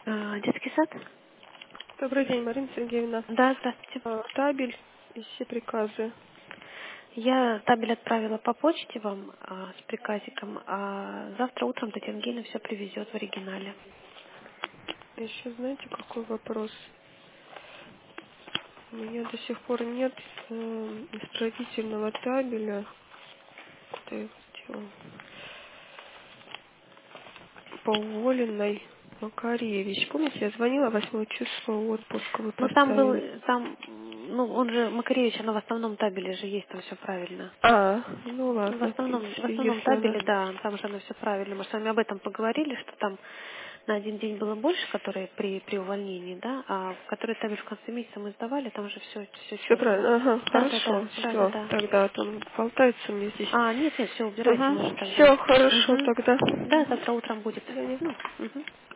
Детский сад? Добрый день, Марина Сергеевна. Да, здравствуйте. Табель и все приказы. Я табель отправила по почте вам с приказиком, а завтра утром Татьяна Евгеньевна все привезет в оригинале. Еще знаете, какой вопрос? У меня до сих пор нет исправительного табеля. Куда я его сделала? По уволенной Макаревич. Помните, я звонила 8 числа, отпуск вы Ну там был, поставили. он же Макаревич, она в основном табеле же есть, там все правильно. Ну В ладно, в принципе, основном если она... табеле, да, там же оно все правильно. Мы с вами об этом поговорили, что там на один день было больше, которые при увольнении, да, а который табель в конце месяца мы сдавали, там же все Все четко. правильно, ага, Да, да, хорошо, да, да, да, все, да. тогда там болтается мне здесь. Нет, все убирайте, можно тогда. Все хорошо Угу. тогда. Да, завтра утром будет. До свидания. Угу.